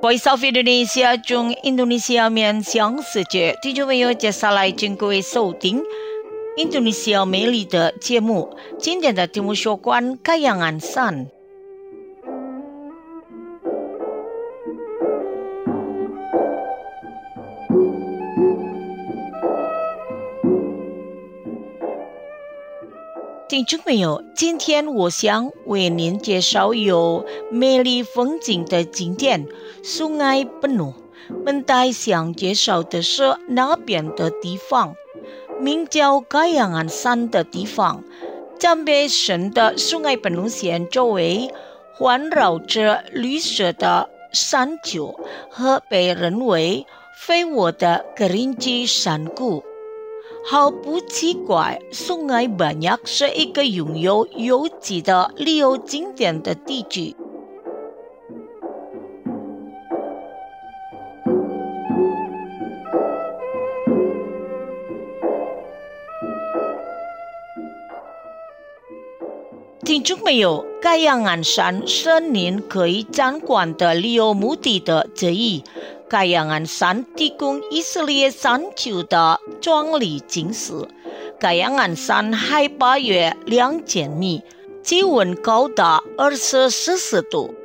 Voice of Indonesia 中印度尼西亚面向世界，听众朋友，接下来请各位收听印度尼西亚美丽的节目。今天的题目有关Kayangan山。听众朋友，今天我想为您介绍有美丽风景的景点Sungai Penuh。我们想介绍的是那边的地方，名叫Kayangan山的地方，江北省的Sungai Penuh县周围环绕着绿色的山丘和被认为肥沃的Kerinci山谷。毫不奇怪，Sungai Banyak是一个拥有优质的旅游景点的地区。听众朋友，Kayangan山是您可以参观的旅游目的地之一。Kayangan山提供以色列山丘的壮丽景色。Kayangan山海拔约2000米，气温高达20摄氏度。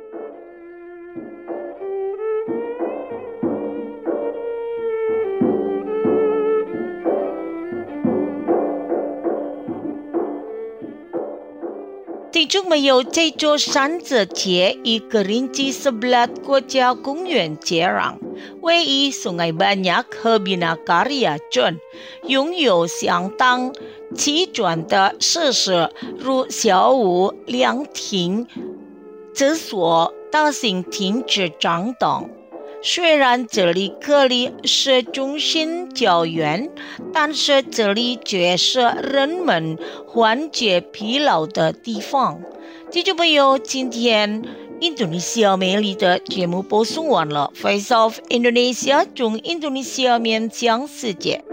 听众朋友，这座山之街与Kerinci sebelah国家公园接壤，位于Sungai Banyak和Binacarya镇，拥有相当齐全的设施，如小屋、凉亭、厕所、大型停车场等。虽然这里距离市中心较远，但是这里却是人们缓解疲劳的地方。听众朋友，今天印度尼西亚美丽的节目播送完了。Voice of Indonesia 中印度尼西亚面向世界。